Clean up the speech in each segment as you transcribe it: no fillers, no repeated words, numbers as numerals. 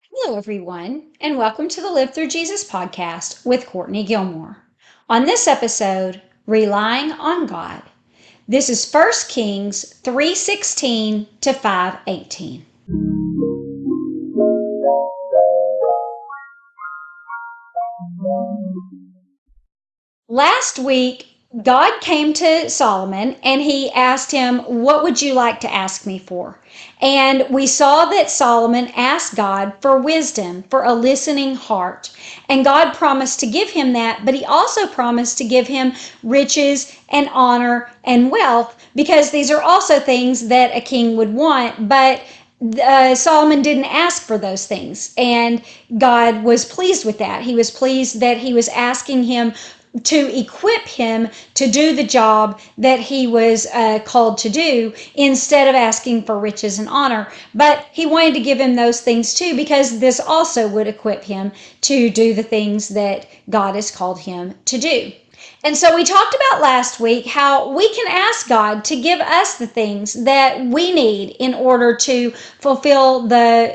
Hello, everyone, and welcome to the Live Through Jesus podcast with Courtney Gilmore. On this episode, Relying on God. This is 1 Kings 3:16 to 5:18. Last week, God came to Solomon and he asked him, "What would you like to ask me for?" And we saw that Solomon asked God for wisdom, for a listening heart. And God promised to give him that, but he also promised to give him riches and honor and wealth, because these are also things that a king would want. But Solomon didn't ask for those things, and God was pleased with that. He was pleased that he was asking him to equip him to do the job that he was called to do, instead of asking for riches and honor. But he wanted to give him those things too, because this also would equip him to do the things that God has called him to do. And so we talked about last week how we can ask God to give us the things that we need in order to fulfill the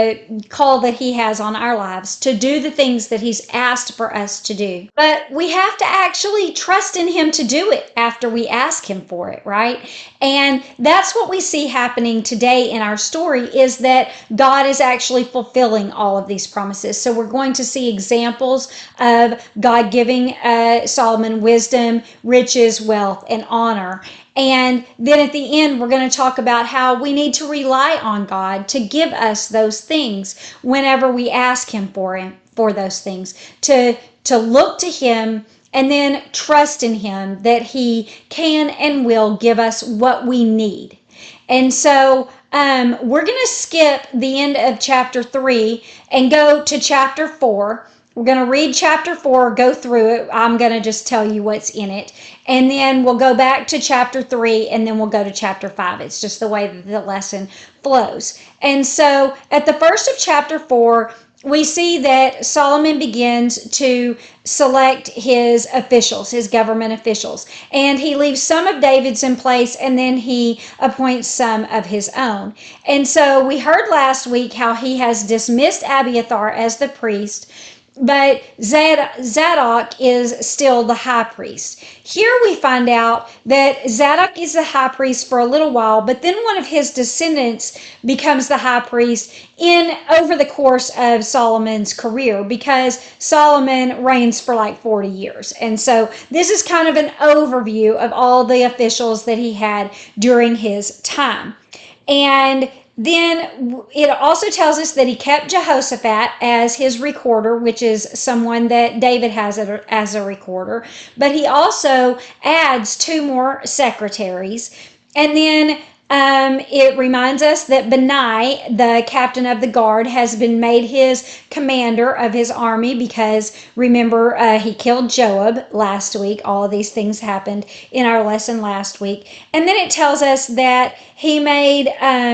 call that He has on our lives, to do the things that He's asked for us to do. But we have to actually trust in Him to do it after we ask Him for it, right? And that's what we see happening today in our story, is that God is actually fulfilling all of these promises. So we're going to see examples of God giving Solomon wisdom, riches, wealth, and honor. And then at the end, we're going to talk about how we need to rely on God to give us those things whenever we ask Him for those things, to look to Him and then trust in Him that He can and will give us what we need. And so we're going to skip the end of chapter 3 and go to chapter 4. We're going to read chapter 4, go through it. I'm going to just tell you what's in it. And then we'll go back to chapter 3, and then we'll go to chapter 5. It's just the way that the lesson flows. And so at the first of chapter 4, we see that Solomon begins to select his officials, his government officials, and he leaves some of David's in place, and then he appoints some of his own. And so we heard last week how he has dismissed Abiathar as the priest, but Zadok is still the high priest. Here we find out that Zadok is the high priest for a little while, but then one of his descendants becomes the high priest in over the course of Solomon's career, because Solomon reigns for like 40 years. And so this is kind of an overview of all the officials that he had during his time. And then it also tells us that he kept Jehoshaphat as his recorder, which is someone that David has as a recorder. But he also adds 2 more secretaries. And then it reminds us that Benai, the captain of the guard, has been made his commander of his army, because remember, he killed Joab last week. All of these things happened in our lesson last week. And then it tells us that he made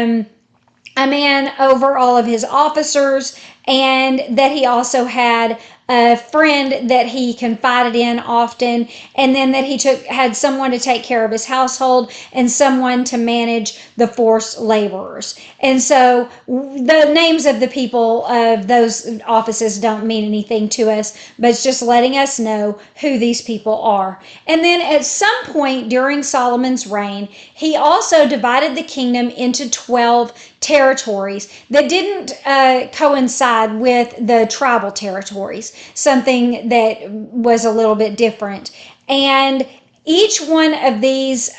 a man over all of his officers, and that he also had a friend that he confided in often, and then that he had someone to take care of his household and someone to manage the forced laborers. And so the names of the people of those offices don't mean anything to us, but it's just letting us know who these people are. And then at some point during Solomon's reign, he also divided the kingdom into 12 territories that didn't coincide with the tribal territories, something that was a little bit different. And each one of these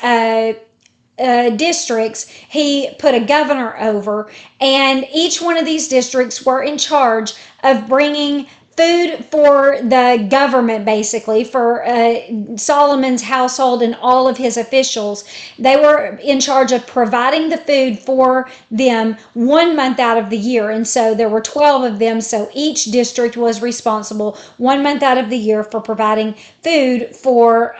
districts he put a governor over, and each one of these districts were in charge of bringing food for the government, basically for Solomon's household and all of his officials. They were in charge of providing the food for them 1 month out of the year. And so there were 12 of them, so each district was responsible 1 month out of the year for providing food for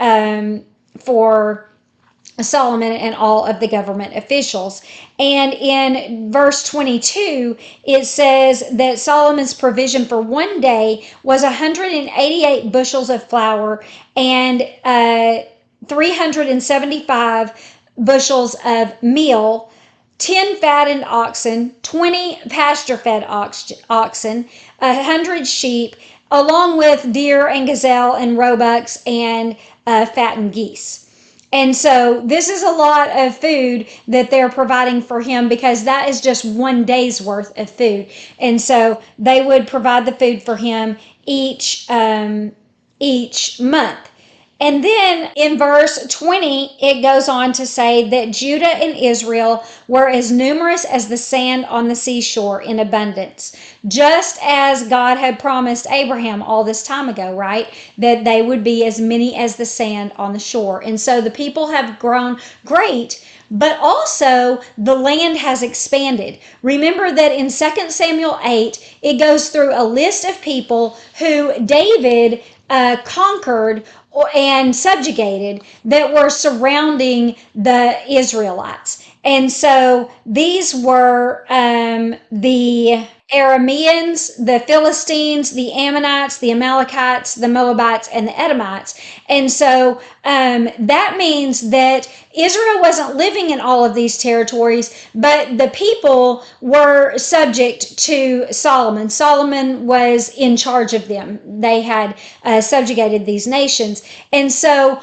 Solomon and all of the government officials. And in verse 22, it says that Solomon's provision for one day was 188 bushels of flour and 375 bushels of meal, 10 fattened oxen, 20 pasture-fed oxen, 100 sheep, along with deer and gazelle and roebucks and fattened geese. And so this is a lot of food that they're providing for him, because that is just one day's worth of food. And so they would provide the food for him each month. And then in verse 20, it goes on to say that Judah and Israel were as numerous as the sand on the seashore in abundance, just as God had promised Abraham all this time ago, right? That they would be as many as the sand on the shore. And so the people have grown great, but also the land has expanded. Remember that in 2 Samuel 8, it goes through a list of people who David conquered and subjugated, that were surrounding the Israelites. And so these were the Arameans, the Philistines, the Ammonites, the Amalekites, the Moabites, and the Edomites. And so that means that Israel wasn't living in all of these territories, but the people were subject to Solomon. Solomon was in charge of them. They had subjugated these nations. And so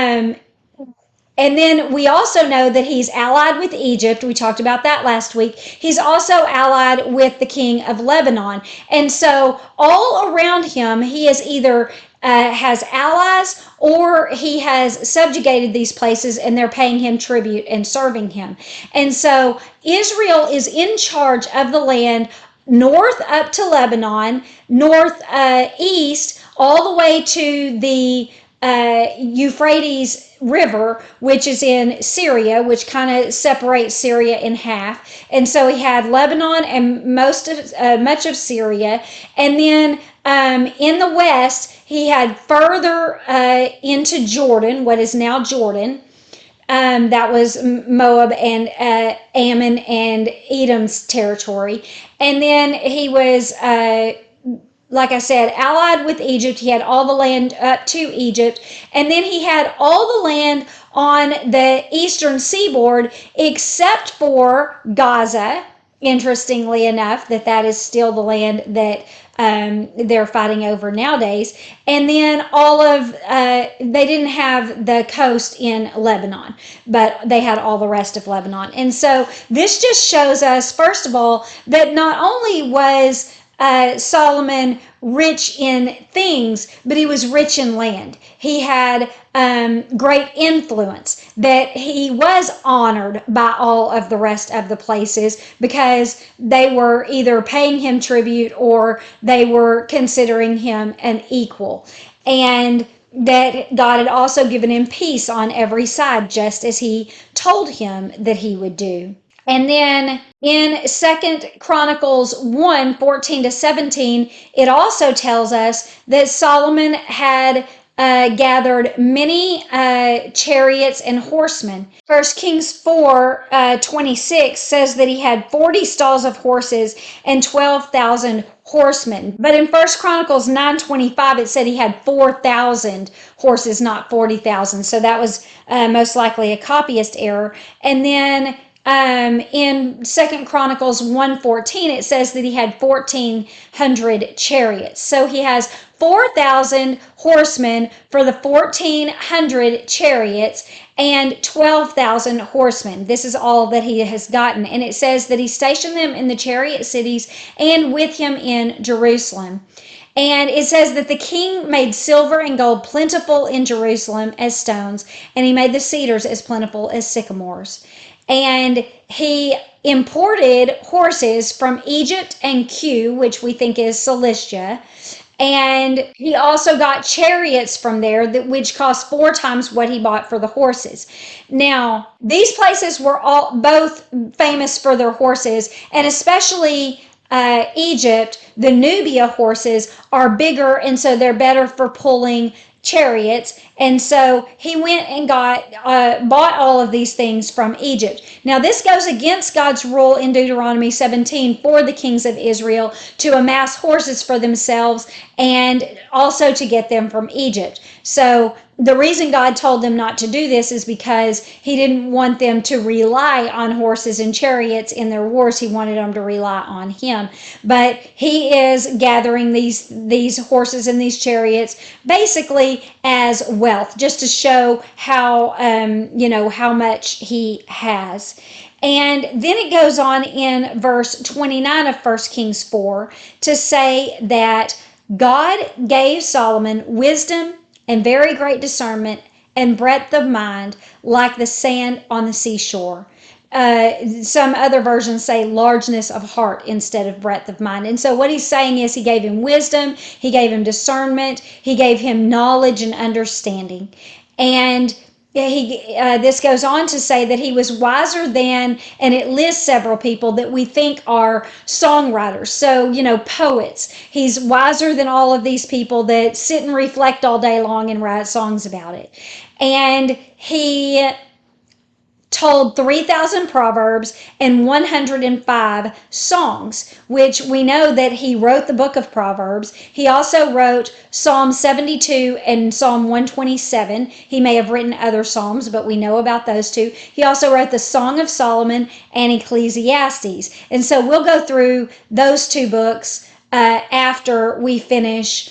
and then we also know that he's allied with Egypt. We talked about that last week. He's also allied with the king of Lebanon. And so all around him, he is either has allies, or he has subjugated these places and they're paying him tribute and serving him. And so Israel is in charge of the land north up to Lebanon, north east, all the way to the Euphrates River, which is in Syria, which kind of separates Syria in half. And so he had Lebanon and much of Syria. And then in the west, he had further into Jordan, what is now Jordan. That was Moab and Ammon and Edom's territory. And then he was like I said, allied with Egypt. He had all the land up to Egypt. And then he had all the land on the eastern seaboard except for Gaza. Interestingly enough, that is still the land that they're fighting over nowadays. And then they didn't have the coast in Lebanon, but they had all the rest of Lebanon. And so this just shows us, first of all, that not only was Solomon rich in things, but he was rich in land. He had great influence, that he was honored by all of the rest of the places because they were either paying him tribute or they were considering him an equal. And that God had also given him peace on every side, just as he told him that he would do. And then in 2 Chronicles 1:14-17, it also tells us that Solomon had gathered many chariots and horsemen. 1 Kings 4:26 says that he had 40 stalls of horses and 12,000 horsemen. But in 1 Chronicles 9:25, it said he had 4,000 horses, not 40,000. So that was most likely a copyist error. And then in 2 Chronicles 1:14, it says that he had 1,400 chariots. So he has 4,000 horsemen for the 1,400 chariots and 12,000 horsemen. This is all that he has gotten. And it says that he stationed them in the chariot cities and with him in Jerusalem. And it says that the king made silver and gold plentiful in Jerusalem as stones, and he made the cedars as plentiful as sycamores. And he imported horses from Egypt and Cu, which we think is Cilicia. And he also got chariots from there, which cost 4 times what he bought for the horses. Now, these places were both famous for their horses, and especially Egypt, the Nubia horses are bigger, and so they're better for pulling chariots. And so he went and bought all of these things from Egypt. Now this goes against God's rule in Deuteronomy 17 for the kings of Israel to amass horses for themselves and also to get them from Egypt. So the reason God told them not to do this is because he didn't want them to rely on horses and chariots in their wars. He wanted them to rely on him. But he is gathering these horses and these chariots basically as wealth, just to show how how much he has. And then it goes on in verse 29 of 1 Kings 4 to say that God gave Solomon wisdom and very great discernment and breadth of mind like the sand on the seashore. Some other versions say largeness of heart instead of breadth of mind. And so what he's saying is he gave him wisdom, he gave him discernment, he gave him knowledge and understanding. And this goes on to say that he was wiser than, and it lists several people that we think are songwriters. So, poets. He's wiser than all of these people that sit and reflect all day long and write songs about it. And he told 3,000 proverbs and 105 songs, which we know that he wrote the book of Proverbs. He also wrote Psalm 72 and Psalm 127. He may have written other psalms, but we know about those two. He also wrote the Song of Solomon and Ecclesiastes. And so we'll go through those two books after we finish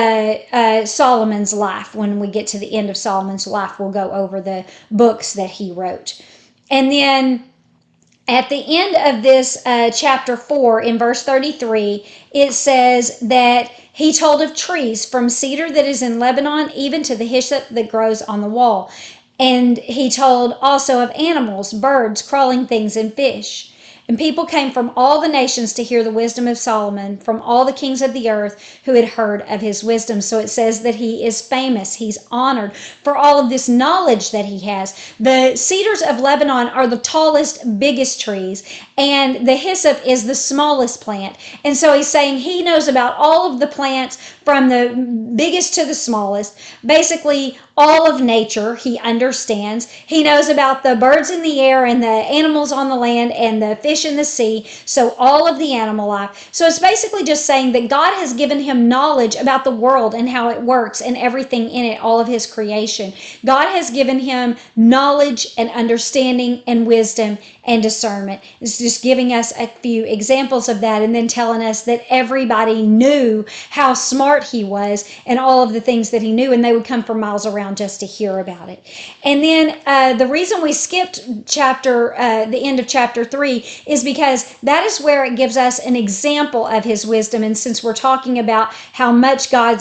the Solomon's life. When we get to the end of Solomon's life, we'll go over the books that he wrote. And then at the end of this chapter 4 in verse 33, it says that he told of trees from cedar that is in Lebanon even to the hyssop that grows on the wall. And he told also of animals, birds, crawling things, and fish. And people came from all the nations to hear the wisdom of Solomon, from all the kings of the earth who had heard of his wisdom. So it says that he is famous. He's honored for all of this knowledge that he has. The cedars of Lebanon are the tallest, biggest trees, and the hyssop is the smallest plant. And so he's saying he knows about all of the plants from the biggest to the smallest. Basically, all of nature he understands. He knows about the birds in the air and the animals on the land and the fish in the sea, so all of the animal life. So it's basically just saying that God has given him knowledge about the world and how it works and everything in it, all of his creation. God has given him knowledge and understanding and wisdom and discernment. It's just giving us a few examples of that and then telling us that everybody knew how smart he was and all of the things that he knew, and they would come from miles around just to hear about it. And then the reason we skipped the end of chapter 3 is because that is where it gives us an example of his wisdom. And since we're talking about how much God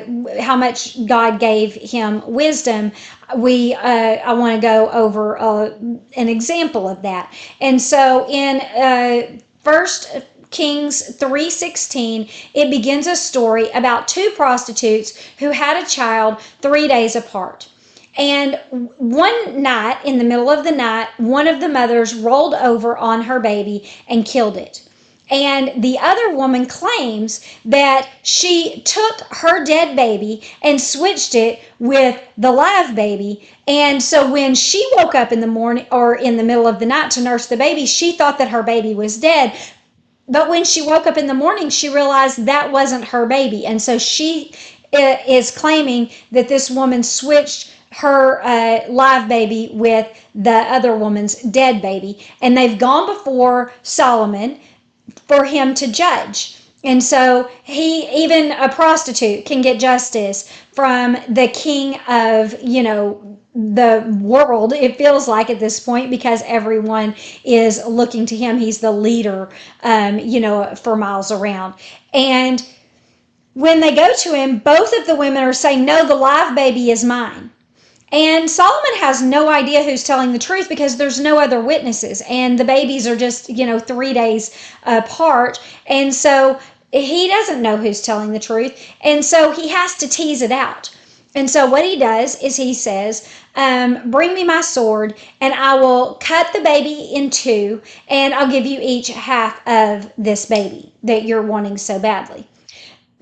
gave him wisdom, I want to go over an example of that. And so in 1 Kings 3:16, it begins a story about two prostitutes who had a child 3 days apart. And one night, in the middle of the night, one of the mothers rolled over on her baby and killed it. And the other woman claims that she took her dead baby and switched it with the live baby. And so when she woke up in the morning or in the middle of the night to nurse the baby, she thought that her baby was dead. But when she woke up in the morning, she realized that wasn't her baby. And so she is claiming that this woman switched her live baby with the other woman's dead baby. And they've gone before Solomon for him to judge. And so even a prostitute can get justice from the king of, the world, it feels like at this point, because everyone is looking to him. He's the leader, for miles around. And when they go to him, both of the women are saying, no, the live baby is mine. And Solomon has no idea who's telling the truth because there's no other witnesses. And the babies are just, 3 days apart. And so he doesn't know who's telling the truth. And so he has to tease it out. And so what he does is he says, bring me my sword and I will cut the baby in two and I'll give you each half of this baby that you're wanting so badly.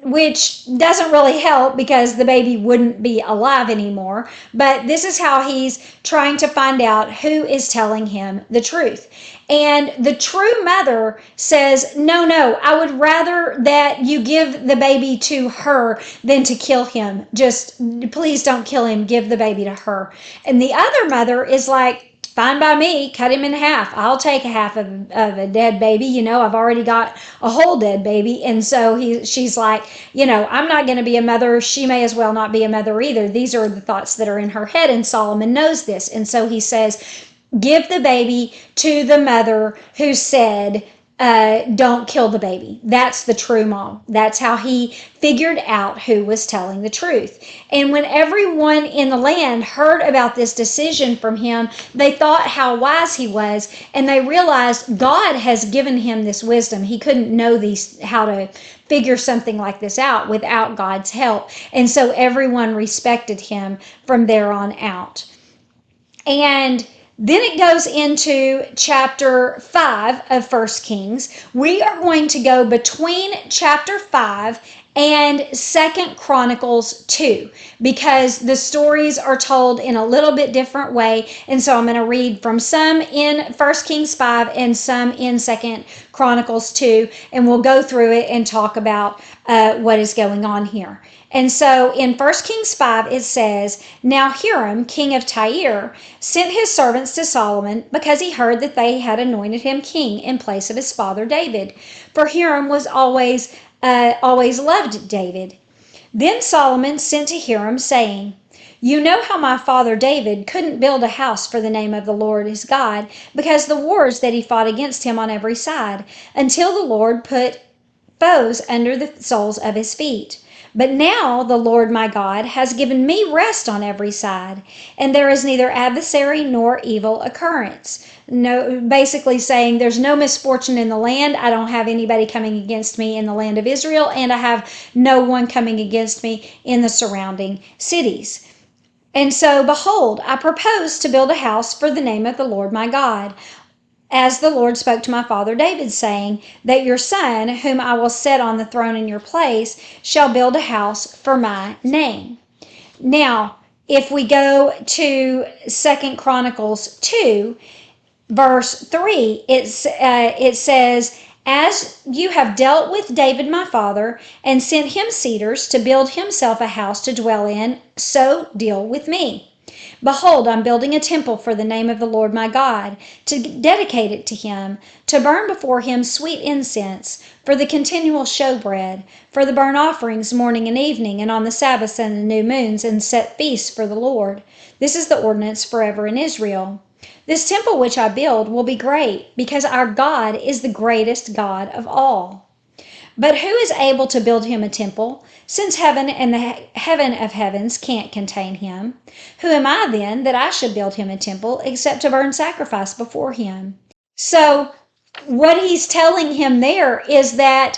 which doesn't really help because the baby wouldn't be alive anymore. But this is how he's trying to find out who is telling him the truth. And the true mother says, no, I would rather that you give the baby to her than to kill him. Just please don't kill him. Give the baby to her. And the other mother is like, fine by me, cut him in half. I'll take a half of a dead baby. I've already got a whole dead baby. And so she's like, I'm not going to be a mother. She may as well not be a mother either. These are the thoughts that are in her head. And Solomon knows this. And so he says, give the baby to the mother who said, don't kill the baby. That's the true mom. That's how he figured out who was telling the truth. And when everyone in the land heard about this decision from him, they thought how wise he was, and they realized God has given him this wisdom. He couldn't know how to figure something like this out without God's help. And so everyone respected him from there on out. And then it goes into chapter 5 of 1 Kings. We are going to go between chapter 5 and 2 Chronicles 2 because the stories are told in a little bit different way. And so I'm going to read from some in 1 Kings 5 and some in 2 Chronicles 2, and we'll go through it and talk about what is going on here. And so in 1 Kings 5, it says, Now Hiram, king of Tyre, sent his servants to Solomon because he heard that they had anointed him king in place of his father David. For Hiram was always loved David. Then Solomon sent to Hiram, saying, You know how my father David couldn't build a house for the name of the Lord his God because the wars that he fought against him on every side, until the Lord put foes under the soles of his feet. But now the Lord my God has given me rest on every side, and there is neither adversary nor evil occurrence. No, basically saying there's no misfortune in the land. I don't have anybody coming against me in the land of Israel, and I have no one coming against me in the surrounding cities. And so, behold, I propose to build a house for the name of the Lord my God, as the Lord spoke to my father David, saying, that your son, whom I will set on the throne in your place, shall build a house for my name. Now, if we go to 2 Chronicles 2, verse 3, it says, As you have dealt with David my father, and sent him cedars to build himself a house to dwell in, so deal with me. Behold, I'm building a temple for the name of the Lord my God, to dedicate it to him, to burn before him sweet incense, for the continual showbread, for the burnt offerings morning and evening, and on the Sabbaths and the new moons, and set feasts for the Lord. This is the ordinance forever in Israel. This temple which I build will be great, because our God is the greatest God of all. But who is able to build him a temple, since heaven and the heaven of heavens can't contain him? Who am I then that I should build him a temple, except to burn sacrifice before him? So what he's telling him there is that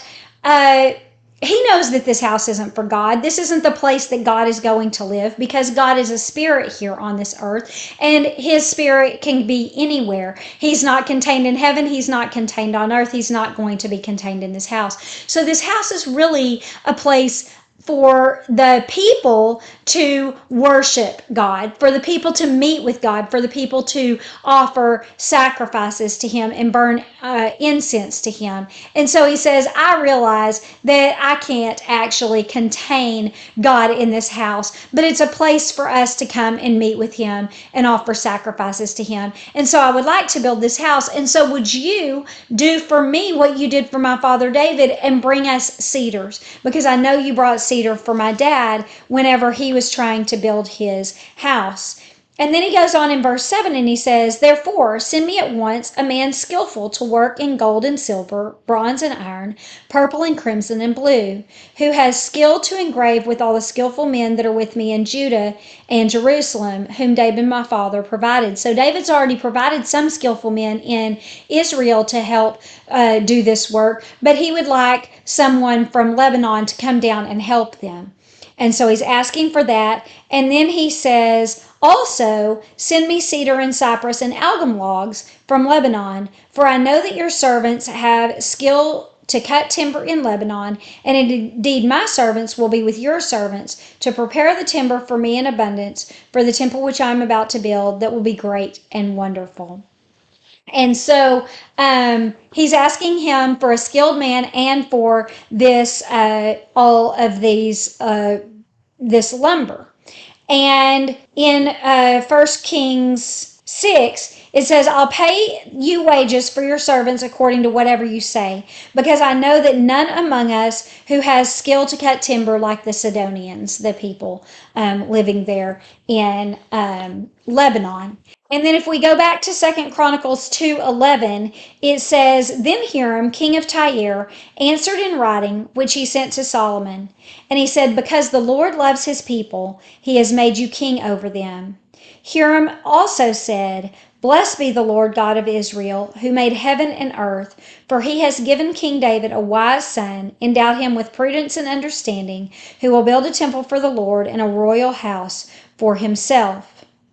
he knows that this house isn't for God. This isn't the place that God is going to live, because God is a spirit here on this earth, and his spirit can be anywhere. He's not contained in heaven. He's not contained on earth. He's not going to be contained in this house. So this house is really a place for the people to worship God, for the people to meet with God, for the people to offer sacrifices to him and burn incense to him. And so he says, I realize that I can't actually contain God in this house, but it's a place for us to come and meet with him and offer sacrifices to him. And so I would like to build this house. And so would you do for me what you did for my father David and bring us cedars? Because I know you brought cedar for my dad whenever he was trying to build his house. And then he goes on in verse 7 and he says, Therefore, send me at once a man skillful to work in gold and silver, bronze and iron, purple and crimson and blue, who has skill to engrave with all the skillful men that are with me in Judah and Jerusalem, whom David my father provided. So David's already provided some skillful men in Israel to help do this work, but he would like someone from Lebanon to come down and help them. And so he's asking for that. And then he says, also, send me cedar and cypress and algum logs from Lebanon, for I know that your servants have skill to cut timber in Lebanon, and indeed my servants will be with your servants to prepare the timber for me in abundance for the temple which I am about to build, that will be great and wonderful. And so he's asking him for a skilled man and for this all of these this lumber. And in 1 Kings 6, it says, I'll pay you wages for your servants according to whatever you say, because I know that none among us who has skill to cut timber like the Sidonians, the people living there in Lebanon. And then if we go back to 2 Chronicles 2:11, it says, Then Hiram, king of Tyre, answered in writing, which he sent to Solomon. And he said, Because the Lord loves his people, he has made you king over them. Hiram also said, Blessed be the Lord God of Israel, who made heaven and earth, for he has given King David a wise son, endowed him with prudence and understanding, who will build a temple for the Lord and a royal house for himself.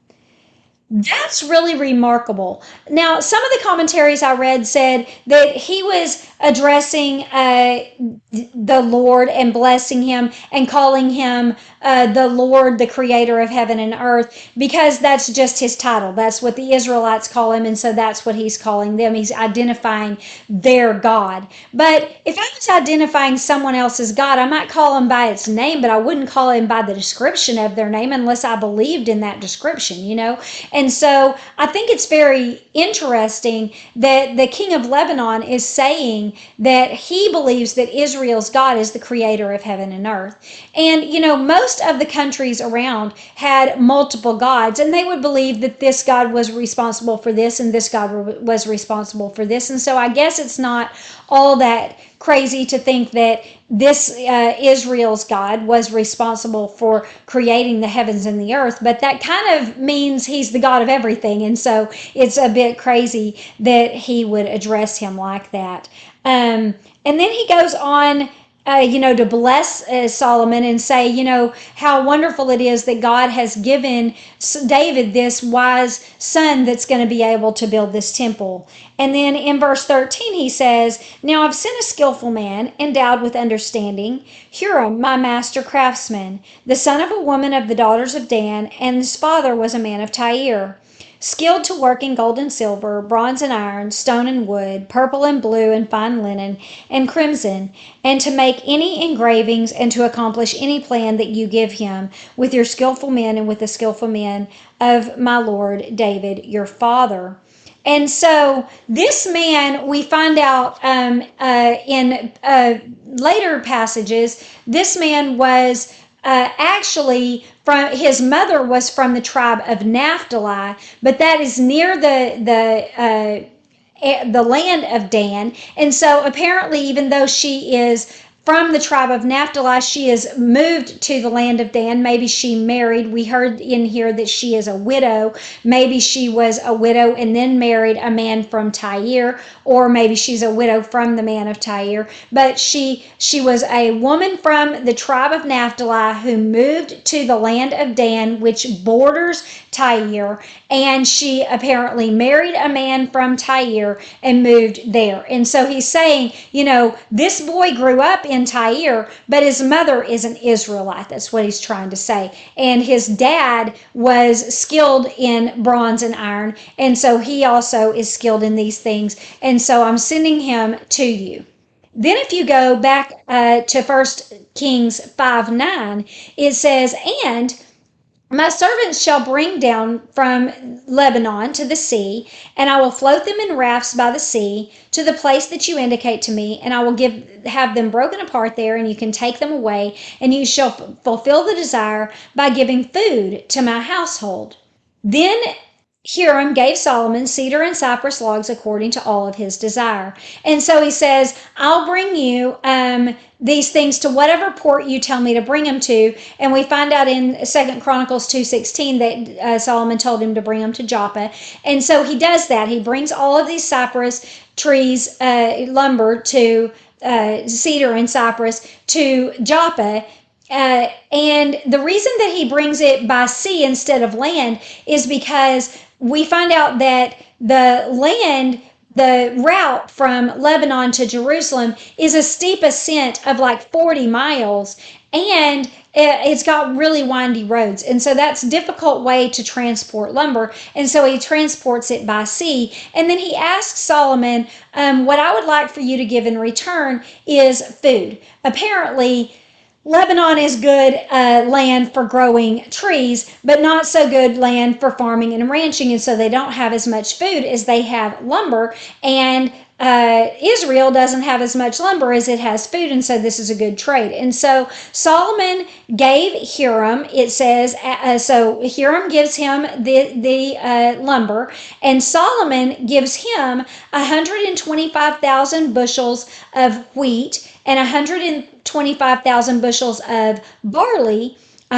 That's really remarkable. Now, some of the commentaries I read said that he was addressing the Lord and blessing him and calling him the Lord, the creator of heaven and earth, because that's just his title. That's what the Israelites call him, and so that's what he's calling them. He's identifying their God. But if I was identifying someone else's God, I might call him by its name, but I wouldn't call him by the description of their name unless I believed in that description, you know? And so I think it's very interesting that the king of Lebanon is saying that he believes that Israel's God is the creator of heaven and earth. And, you know, most of the countries around had multiple gods, and they would believe that this God was responsible for this and this God was responsible for this. And so I guess it's not all that crazy to think that this Israel's God was responsible for creating the heavens and the earth, but that kind of means he's the God of everything. And so it's a bit crazy that he would address him like that. And then he goes on to bless Solomon and say, how wonderful it is that God has given David this wise son that's going to be able to build this temple. And then in verse 13, he says, Now I've sent a skillful man endowed with understanding, Huram, my master craftsman, the son of a woman of the daughters of Dan, and his father was a man of Tyre. Skilled to work in gold and silver, bronze and iron, stone and wood, purple and blue and fine linen and crimson, and to make any engravings and to accomplish any plan that you give him with your skillful men and with the skillful men of my Lord David, your father. And so this man, we find out in later passages, this man was actually from his mother was from the tribe of Naphtali, but that is near the land of Dan. And so apparently, even though she is from the tribe of Naphtali, she is moved to the land of Dan. Maybe she married. We heard in here that she is a widow. Maybe she was a widow and then married a man from Tyre, or maybe she's a widow from the man of Tyre. But she was a woman from the tribe of Naphtali who moved to the land of Dan, which borders Tyre, and she apparently married a man from Tyre and moved there. And so he's saying, this boy grew up in Tyre, but his mother is an Israelite. That's what he's trying to say. And his dad was skilled in bronze and iron, and so he also is skilled in these things. And so I'm sending him to you. Then if you go back to 1 Kings 5:9, it says, And my servants shall bring down from Lebanon to the sea, and I will float them in rafts by the sea to the place that you indicate to me, and I will have them broken apart there, and you can take them away, and you shall fulfill the desire by giving food to my household. Then Huram gave Solomon cedar and cypress logs according to all of his desire. And so he says, I'll bring you these things to whatever port you tell me to bring them to. And we find out in 2 Chronicles 2:16 that Solomon told him to bring them to Joppa. And so he does that. He brings all of these cypress trees, lumber to cedar and cypress to Joppa. And the reason that he brings it by sea instead of land is because we find out that the land The route from Lebanon to Jerusalem is a steep ascent of like 40 miles, and it's got really windy roads. And so that's a difficult way to transport lumber. And so he transports it by sea. And then he asks Solomon, what I would like for you to give in return is food. Apparently, Lebanon is good land for growing trees, but not so good land for farming and ranching. And so they don't have as much food as they have lumber. And Israel doesn't have as much lumber as it has food. And so this is a good trade. And so Solomon gave Hiram, it says, so Hiram gives him the lumber, and Solomon gives him 125,000 bushels of wheat and 125,000 bushels of barley,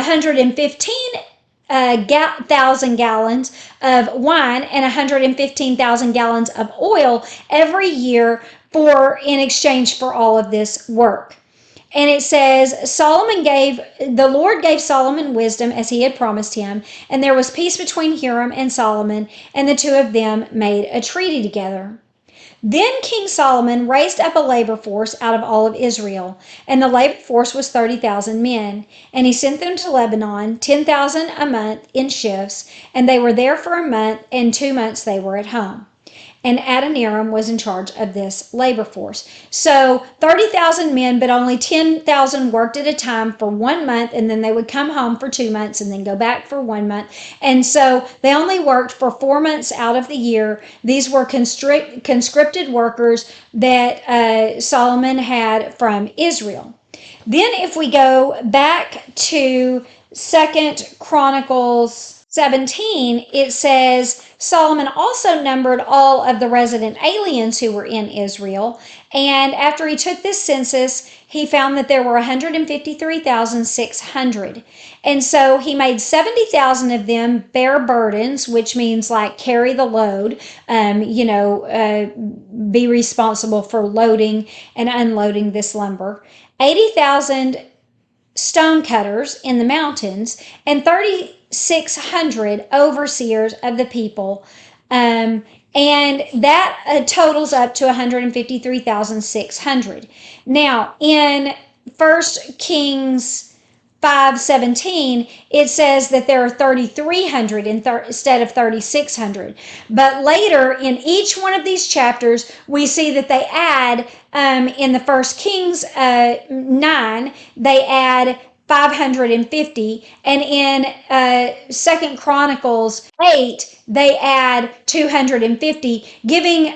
115,000 gallons of wine, and 115,000 gallons of oil every year in exchange for all of this work. And it says, the Lord gave Solomon wisdom as he had promised him, and there was peace between Hiram and Solomon, and the two of them made a treaty together. Then King Solomon raised up a labor force out of all of Israel, and the labor force was 30,000 men. And he sent them to Lebanon, 10,000 a month in shifts, and they were there for a month, and 2 months they were at home. And Adoniram was in charge of this labor force. So 30,000 men, but only 10,000 worked at a time for 1 month, and then they would come home for 2 months and then go back for 1 month. And so they only worked for 4 months out of the year. These were conscripted workers that Solomon had from Israel. Then if we go back to 2 Chronicles 17, it says, Solomon also numbered all of the resident aliens who were in Israel. And after he took this census, he found that there were 153,600. And so he made 70,000 of them bear burdens, which means like carry the load, be responsible for loading and unloading this lumber. 80,000 stone cutters in the mountains, and 3,600 overseers of the people. And that totals up to 153,600. Now, in 1 Kings 5:17, it says that there are 3,300 instead of 3,600. But later in each one of these chapters, we see that they add, in the 1 Kings 9, they add 550, and in 2 Chronicles 8, they add 250, giving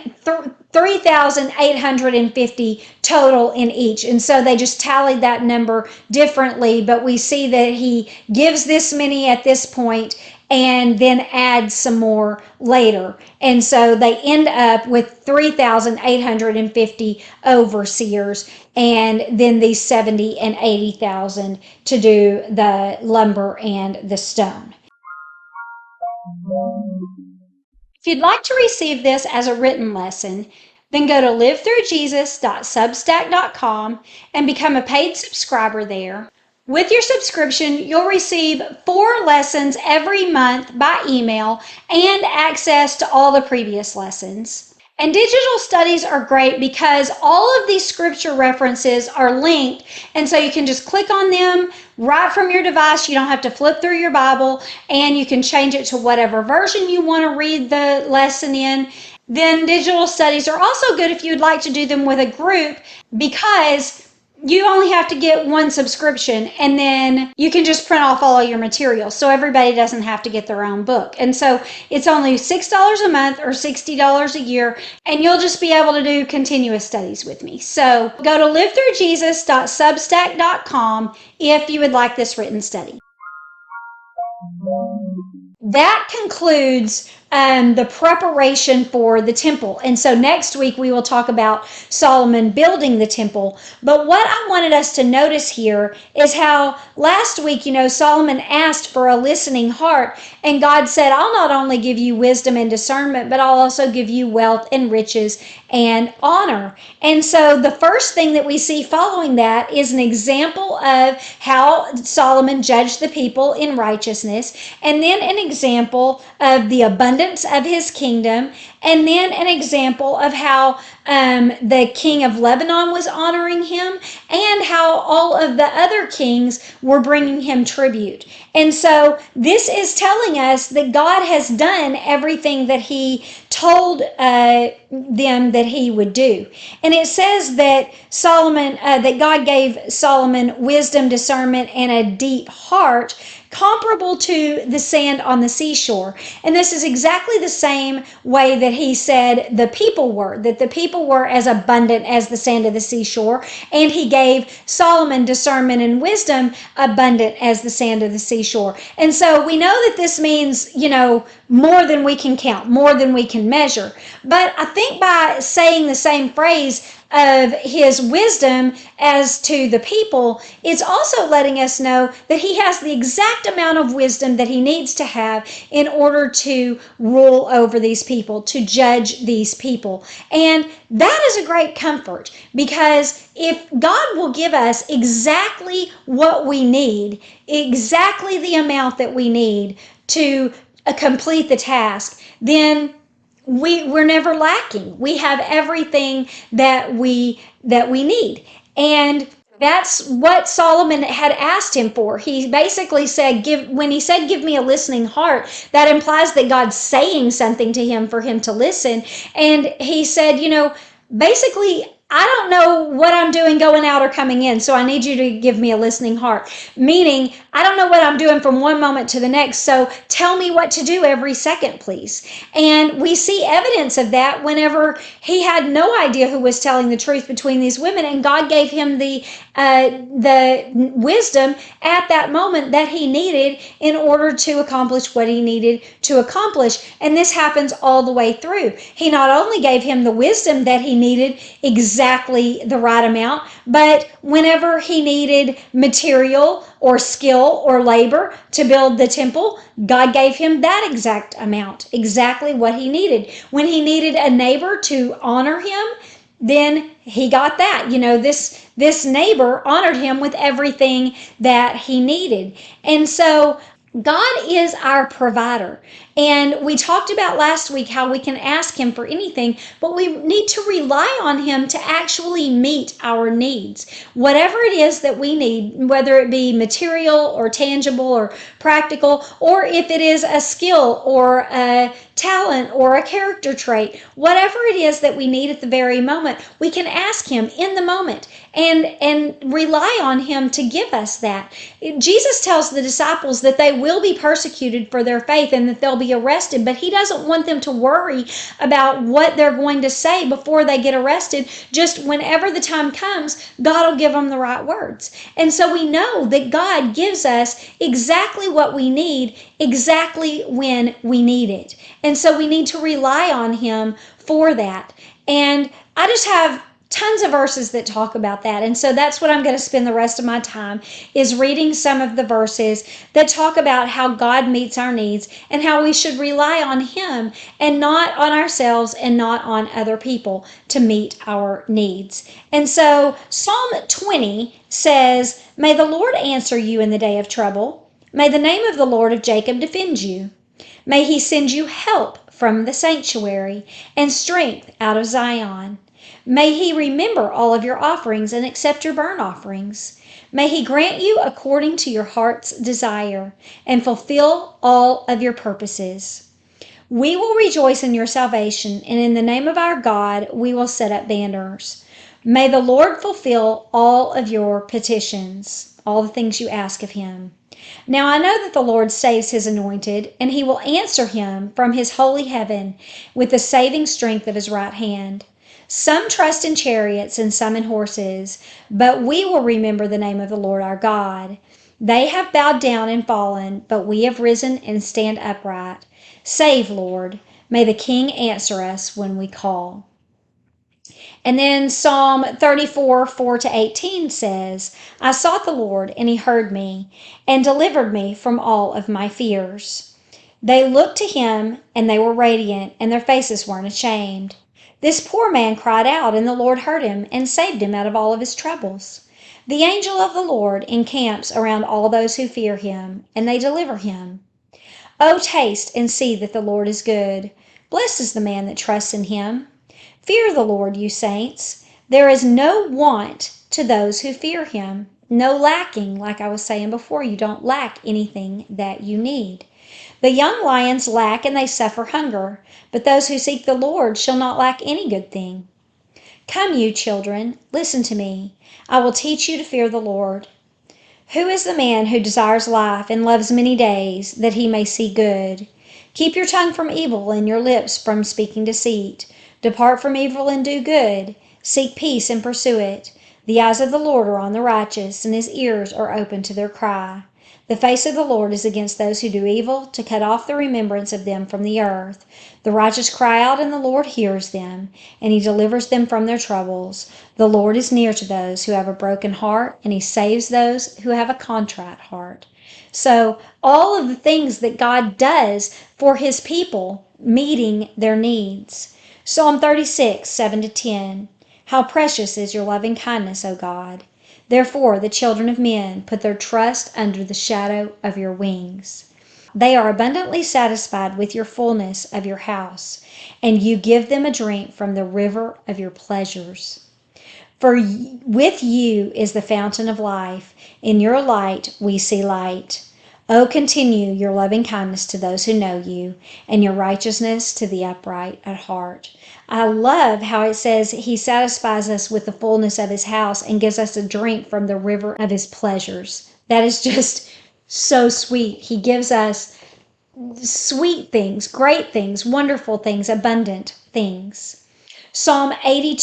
3,850 total in each. And so they just tallied that number differently, but we see that he gives this many at this point and then adds some more later. And so they end up with 3,850 overseers, and then these 70 and 80,000 to do the lumber and the stone. If you'd like to receive this as a written lesson, then go to livethroughjesus.substack.com and become a paid subscriber there. With your subscription, you'll receive 4 lessons every month by email and access to all the previous lessons. And digital studies are great because all of these scripture references are linked, and so you can just click on them right from your device. You don't have to flip through your Bible, and you can change it to whatever version you want to read the lesson in. Then digital studies are also good if you'd like to do them with a group, because you only have to get 1 subscription, and then you can just print off all your materials, so everybody doesn't have to get their own book. And so it's only $6 a month or $60 a year, and you'll just be able to do continuous studies with me. So go to livethroughjesus.substack.com if you would like this written study. That concludes the preparation for the temple. And so next week we will talk about Solomon building the temple. But what I wanted us to notice here is how last week, Solomon asked for a listening heart, and God said, I'll not only give you wisdom and discernment, but I'll also give you wealth and riches and honor. And so the first thing that we see following that is an example of how Solomon judged the people in righteousness, and then an example of the abundance abundance of his kingdom, and then an example of how the king of Lebanon was honoring him, and how all of the other kings were bringing him tribute. And so this is telling us that God has done everything that he told them that he would do. And it says that that God gave Solomon wisdom, discernment, and a deep heart, comparable to the sand on the seashore. And this is exactly the same way that he said the people were, that the people were as abundant as the sand of the seashore. And he gave Solomon discernment and wisdom abundant as the sand of the seashore. And so we know that this means, more than we can count, more than we can measure. But I think by saying the same phrase of his wisdom as to the people, it's also letting us know that he has the exact amount of wisdom that he needs to have in order to rule over these people, to judge these people. And that is a great comfort, because if God will give us exactly what we need, exactly the amount that we need to complete the task, then we're never lacking. We have everything that we need. And that's what Solomon had asked him for. He basically said, when he said, give me a listening heart, that implies that God's saying something to him for him to listen. And he said, basically, I don't know what I'm doing going out or coming in, so I need you to give me a listening heart. Meaning, I don't know what I'm doing from one moment to the next, so tell me what to do every second, please. And we see evidence of that whenever he had no idea who was telling the truth between these women, and God gave him the wisdom at that moment that he needed in order to accomplish what he needed to accomplish. And this happens all the way through. He not only gave him the wisdom that he needed, exactly the right amount, but whenever he needed material or skill or labor to build the temple, God gave him that exact amount, exactly what he needed. When he needed a neighbor to honor him, then he got that. This neighbor honored him with everything that he needed. And so God is our provider. And we talked about last week how we can ask him for anything, but we need to rely on him to actually meet our needs. Whatever it is that we need, whether it be material or tangible or practical, or if it is a skill or a talent or a character trait, whatever it is that we need at the very moment, we can ask him in the moment and rely on him to give us that. Jesus tells the disciples that they will be persecuted for their faith and that they'll be arrested, but he doesn't want them to worry about what they're going to say before they get arrested. Just whenever the time comes, God will give them the right words. And so we know that God gives us exactly what we need, exactly when we need it. And so we need to rely on him for that. And I just have tons of verses that talk about that. And so that's what I'm going to spend the rest of my time, is reading some of the verses that talk about how God meets our needs and how we should rely on him and not on ourselves and not on other people to meet our needs. And so Psalm 20 says, "May the Lord answer you in the day of trouble. May the name of the Lord of Jacob defend you. May he send you help from the sanctuary and strength out of Zion. May he remember all of your offerings and accept your burnt offerings. May he grant you according to your heart's desire and fulfill all of your purposes. We will rejoice in your salvation, and in the name of our God we will set up banners. May the Lord fulfill all of your petitions," all the things you ask of him. "Now I know that the Lord saves his anointed, and he will answer him from his holy heaven with the saving strength of his right hand. Some trust in chariots and some in horses, but we will remember the name of the Lord our God. They have bowed down and fallen, but we have risen and stand upright. Save, Lord. May the King answer us when we call." And then Psalm 34, 4-18 says, "I sought the Lord, and he heard me, and delivered me from all of my fears." They looked to him, and they were radiant, and their faces weren't ashamed. This poor man cried out, and the Lord heard him and saved him out of all of his troubles. The angel of the Lord encamps around all those who fear him, and they deliver him. Oh, taste and see that the Lord is good. Blessed is the man that trusts in him. Fear the Lord, you saints. There is no want to those who fear him. No lacking, like I was saying before. You don't lack anything that you need. The young lions lack and they suffer hunger, but those who seek the Lord shall not lack any good thing. Come, you children, listen to me. I will teach you to fear the Lord. Who is the man who desires life and loves many days, that he may see good? Keep your tongue from evil and your lips from speaking deceit. Depart from evil and do good. Seek peace and pursue it. The eyes of the Lord are on the righteous, and his ears are open to their cry. The face of the Lord is against those who do evil, to cut off the remembrance of them from the earth. The righteous cry out, and the Lord hears them, and he delivers them from their troubles. The Lord is near to those who have a broken heart, and he saves those who have a contrite heart. So, all of the things that God does for his people, meeting their needs. Psalm 36, 7-10. How precious is your loving kindness, O God! Therefore, the children of men put their trust under the shadow of your wings. They are abundantly satisfied with your fullness of your house, and you give them a drink from the river of your pleasures. For with you is the fountain of life. In your light we see light. Oh, continue your loving kindness to those who know you, and your righteousness to the upright at heart. I love how it says he satisfies us with the fullness of his house and gives us a drink from the river of his pleasures. That is just so sweet. He gives us sweet things, great things, wonderful things, abundant things. Psalm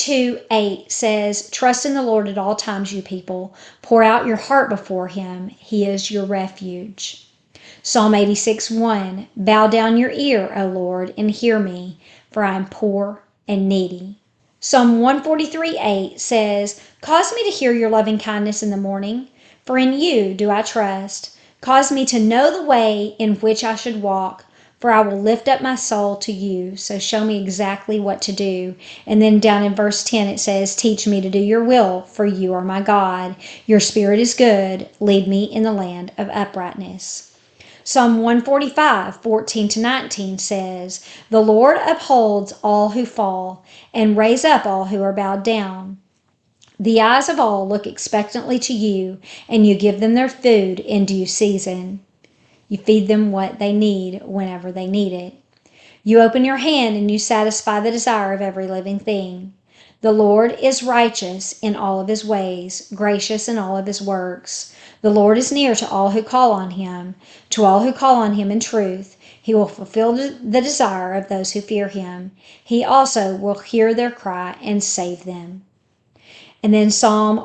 82:8 says, Trust in the Lord at all times, you people. Pour out your heart before him. He is your refuge. Psalm 86:1 Bow down your ear, O Lord, and hear me, for I am poor and needy. Psalm 143:8 says, Cause me to hear your loving kindness in the morning, for in you do I trust. Cause me to know the way in which I should walk, for I will lift up my soul to you. So show me exactly what to do. And then down in verse 10 it says, Teach me to do your will, for you are my God. Your spirit is good. Lead me in the land of uprightness. Psalm 145, 14-19 says, The Lord upholds all who fall, and raise up all who are bowed down. The eyes of all look expectantly to you, and you give them their food in due season. You feed them what they need whenever they need it. You open your hand and you satisfy the desire of every living thing. The Lord is righteous in all of his ways, gracious in all of his works. The Lord is near to all who call on him, to all who call on him in truth. He will fulfill the desire of those who fear him. He also will hear their cry and save them. And then Psalm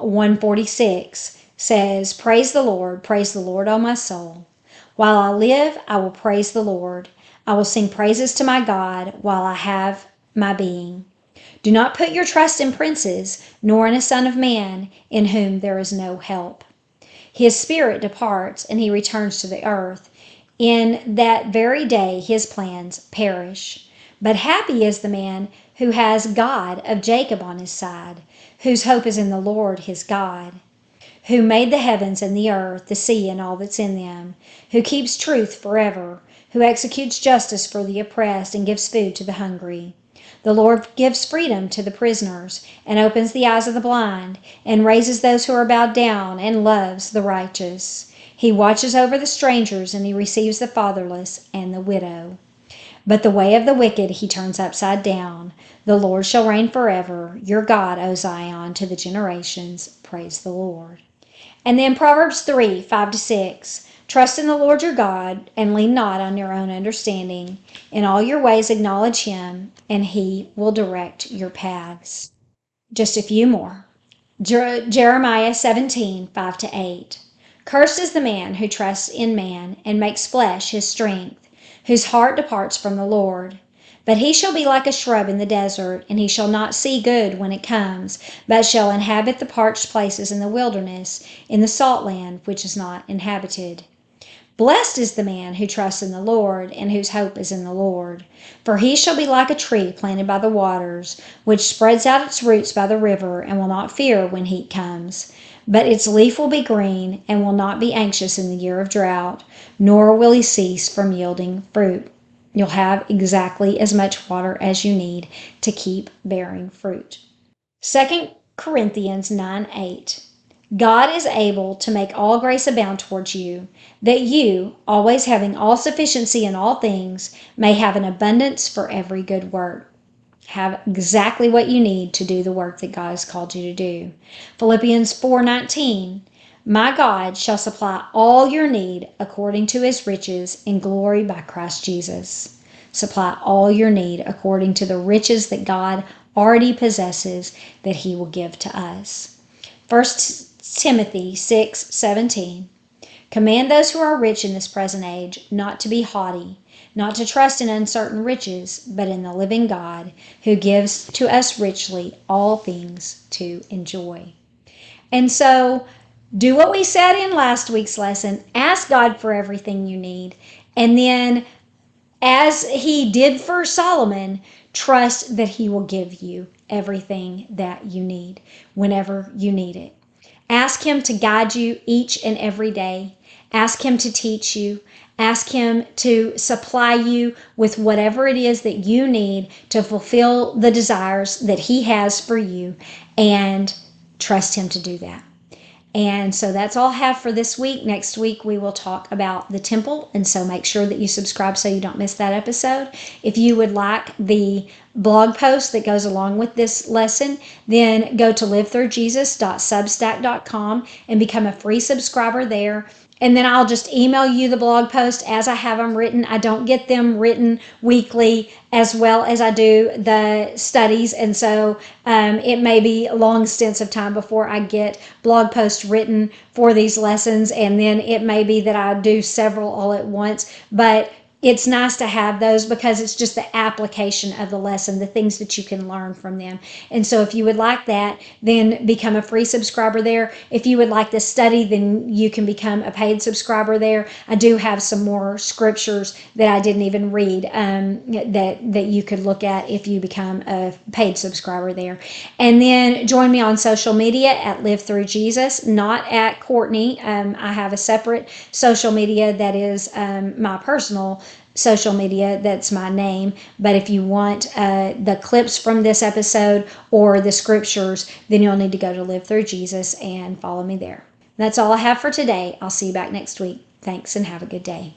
146 says, Praise the Lord, O my soul. While I live, I will praise the Lord. I will sing praises to my God while I have my being. Do not put your trust in princes, nor in a son of man, in whom there is no help. His spirit departs, and he returns to the earth. In that very day his plans perish. But happy is the man who has God of Jacob on his side, whose hope is in the Lord his God, who made the heavens and the earth, the sea and all that's in them, who keeps truth forever, who executes justice for the oppressed and gives food to the hungry. The Lord gives freedom to the prisoners and opens the eyes of the blind and raises those who are bowed down and loves the righteous. He watches over the strangers and he receives the fatherless and the widow. But the way of the wicked he turns upside down. The Lord shall reign forever. Your God, O Zion, to the generations. Praise the Lord. And then Proverbs 3, 5-6. Trust in the Lord your God, and lean not on your own understanding. In all your ways acknowledge him, and he will direct your paths. Just a few more. Jeremiah 17, 5-8. Cursed is the man who trusts in man, and makes flesh his strength, whose heart departs from the Lord. But he shall be like a shrub in the desert, and he shall not see good when it comes, but shall inhabit the parched places in the wilderness, in the salt land which is not inhabited. Blessed is the man who trusts in the Lord, and whose hope is in the Lord. For he shall be like a tree planted by the waters, which spreads out its roots by the river, and will not fear when heat comes, but its leaf will be green and will not be anxious in the year of drought, nor will he cease from yielding fruit. You'll have exactly as much water as you need to keep bearing fruit. 2 Corinthians 9:8. God is able to make all grace abound towards you, that you, always having all sufficiency in all things, may have an abundance for every good work. Have exactly what you need to do the work that God has called you to do. Philippians 4:19. My God shall supply all your need according to his riches in glory by Christ Jesus. Supply all your need according to the riches that God already possesses that he will give to us. 1 Timothy 6:17. Command those who are rich in this present age not to be haughty, not to trust in uncertain riches, but in the living God, who gives to us richly all things to enjoy. And so, do what we said in last week's lesson. Ask God for everything you need. And then, as he did for Solomon, trust that he will give you everything that you need whenever you need it. Ask him to guide you each and every day. Ask him to teach you. Ask him to supply you with whatever it is that you need to fulfill the desires that he has for you, and trust him to do that. And so that's all I have for this week. Next week, we will talk about the temple. And so make sure that you subscribe so you don't miss that episode. If you would like the blog post that goes along with this lesson, then go to livethroughjesus.substack.com and become a free subscriber there. And then I'll just email you the blog post as I have them written. I don't get them written weekly as well as I do the studies. And so it may be long stints of time before I get blog posts written for these lessons. And then it may be that I do several all at once. But it's nice to have those because it's just the application of the lesson, the things that you can learn from them. And so if you would like that, then become a free subscriber there. If you would like to study, then you can become a paid subscriber there. I do have some more scriptures that I didn't even read that you could look at if you become a paid subscriber there. And then join me on social media at Live Through Jesus, not at Courtney. I have a separate social media that is my personal social media. That's my name. But if you want the clips from this episode or the scriptures, then you'll need to go to Live Through Jesus and follow me there. That's all I have for today. I'll see you back next week. Thanks and have a good day.